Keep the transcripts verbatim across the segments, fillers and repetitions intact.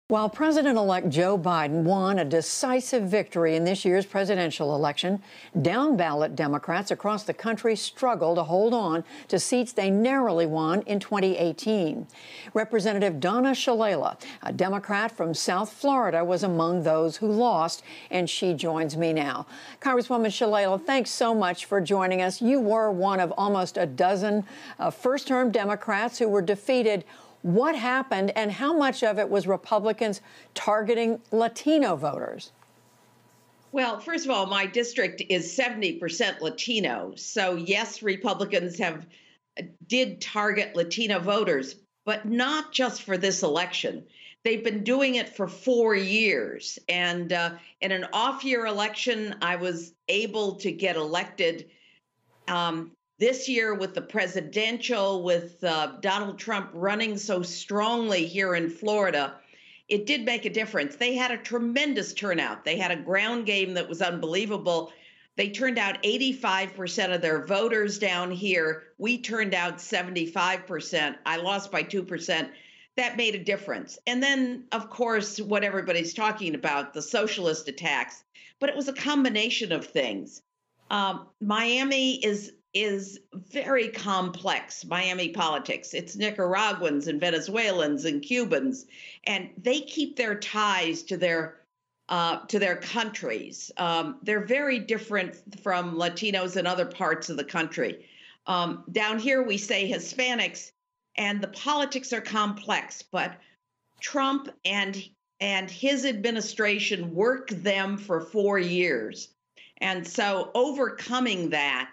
While President-elect Joe Biden won a decisive victory in this year's presidential election, down-ballot Democrats across the country struggle to hold on to seats they narrowly won in twenty eighteen. Representative Donna Shalala, a Democrat from South Florida, was among those who lost, and she joins me now. Congresswoman Shalala, thanks so much for joining us. You were one of almost a dozen uh, first-term Democrats who were defeated. What happened, and how much of it was Republicans targeting Latino voters? Well, first of all, my district is seventy percent Latino. So, yes, Republicans have did target Latino voters, but not just for this election. They've been doing it for four years. And uh, in an off-year election, I was able to get elected um, this year with the presidential, with uh, Donald Trump running so strongly here in Florida. It did make a difference. They had a tremendous turnout. They had a ground game that was unbelievable. They turned out eighty-five percent of their voters down here. We turned out seventy-five percent. I lost by two percent. That made a difference. And then, of course, what everybody's talking about, the socialist attacks. But it was a combination of things. Um, Miami is is very complex, Miami politics. It's Nicaraguans and Venezuelans and Cubans, and they keep their ties to their uh, to their countries. Um, they're very different from Latinos in other parts of the country. Um, down here, we say Hispanics, and the politics are complex, but Trump and and his administration worked them for four years. And so overcoming that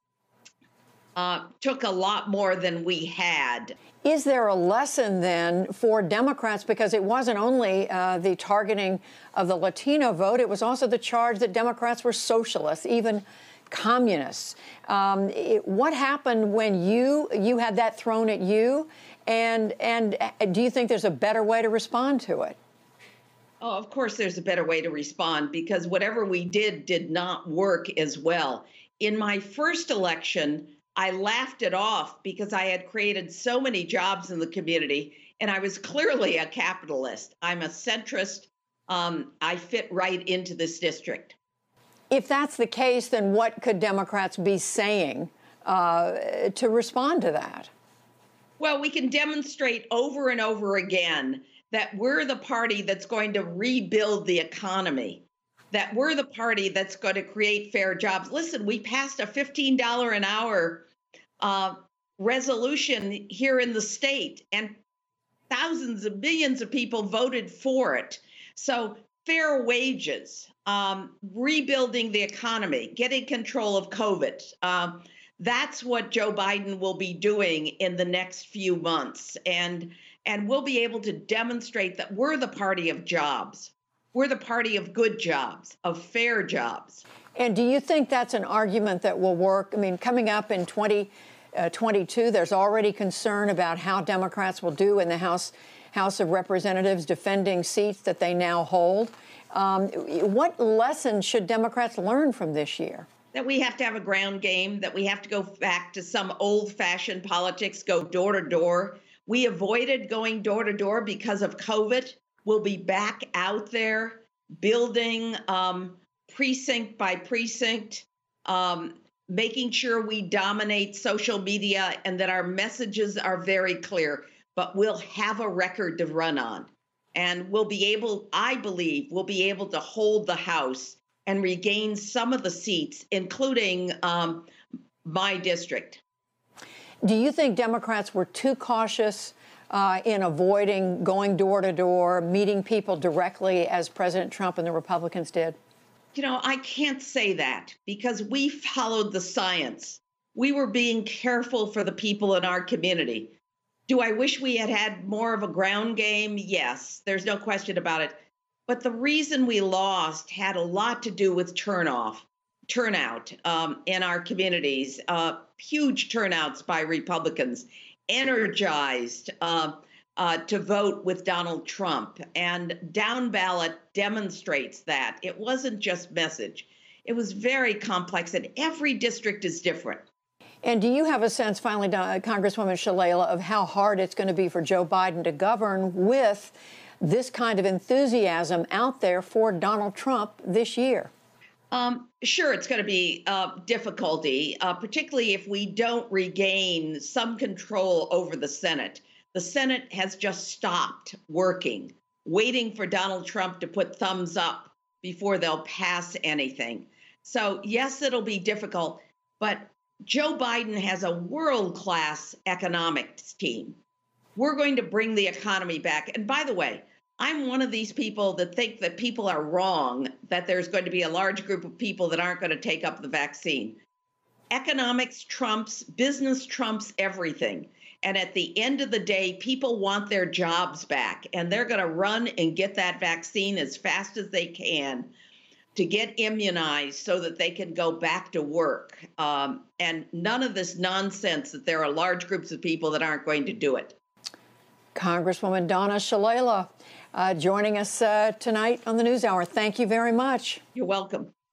Uh, took a lot more than we had. Is there a lesson then for Democrats? Because it wasn't only uh, the targeting of the Latino vote, it was also the charge that Democrats were socialists, even communists. Um, it, what happened when you you had that thrown at you? And, and do you think there's a better way to respond to it? Oh, of course, there's a better way to respond, because whatever we did did not work as well. In my first election, I laughed it off because I had created so many jobs in the community, and I was clearly a capitalist. I'm a centrist. Um, I fit right into this district. If that's the case, then what could Democrats be saying uh, to respond to that? Well, we can demonstrate over and over again that we're the party that's going to rebuild the economy, that we're the party that's going to create fair jobs. Listen, we passed a fifteen dollars an hour uh, resolution here in the state, and thousands of millions of people voted for it. So fair wages, um, rebuilding the economy, getting control of COVID. Um, that's what Joe Biden will be doing in the next few months. And, and we'll be able to demonstrate that we're the party of jobs. We're the party of good jobs, of fair jobs. And do you think that's an argument that will work? I mean, coming up in twenty twenty-two, there's already concern about how Democrats will do in the House House of Representatives defending seats that they now hold. Um, what lessons should Democrats learn from this year? That we have to have a ground game, that we have to go back to some old-fashioned politics, go door to door. We avoided going door to door because of COVID. We'll be back out there building um, precinct by precinct, um, making sure we dominate social media and that our messages are very clear. But we'll have a record to run on. And we'll be able, I believe, we'll be able to hold the House and regain some of the seats, including um, my district. Do you think Democrats were too cautious Uh, in avoiding going door to door, meeting people directly as President Trump and the Republicans did? You know, I can't say that because we followed the science. We were being careful for the people in our community. Do I wish we had had more of a ground game? Yes, there's no question about it. But the reason we lost had a lot to do with turnoff, turnout um, in our communities, uh, huge turnouts by Republicans, energized uh, uh, to vote with Donald Trump. And down ballot demonstrates that. It wasn't just message. It was very complex, and every district is different. And do you have a sense, finally, Congresswoman Shalala, of how hard it's going to be for Joe Biden to govern with this kind of enthusiasm out there for Donald Trump this year? Um, sure, it's going to be uh, difficulty, uh, particularly if we don't regain some control over the Senate. The Senate has just stopped working, waiting for Donald Trump to put thumbs up before they'll pass anything. So, yes, it'll be difficult, but Joe Biden has a world-class economics team. We're going to bring the economy back. And by the way, I'm one of these people that think that people are wrong, that there's going to be a large group of people that aren't going to take up the vaccine. Economics trumps, business trumps everything. And at the end of the day, people want their jobs back, and they're going to run and get that vaccine as fast as they can to get immunized so that they can go back to work. Um, and none of this nonsense that there are large groups of people that aren't going to do it. Congresswoman Donna Shalala uh, joining us uh, tonight on the NewsHour. Thank you very much. You're welcome.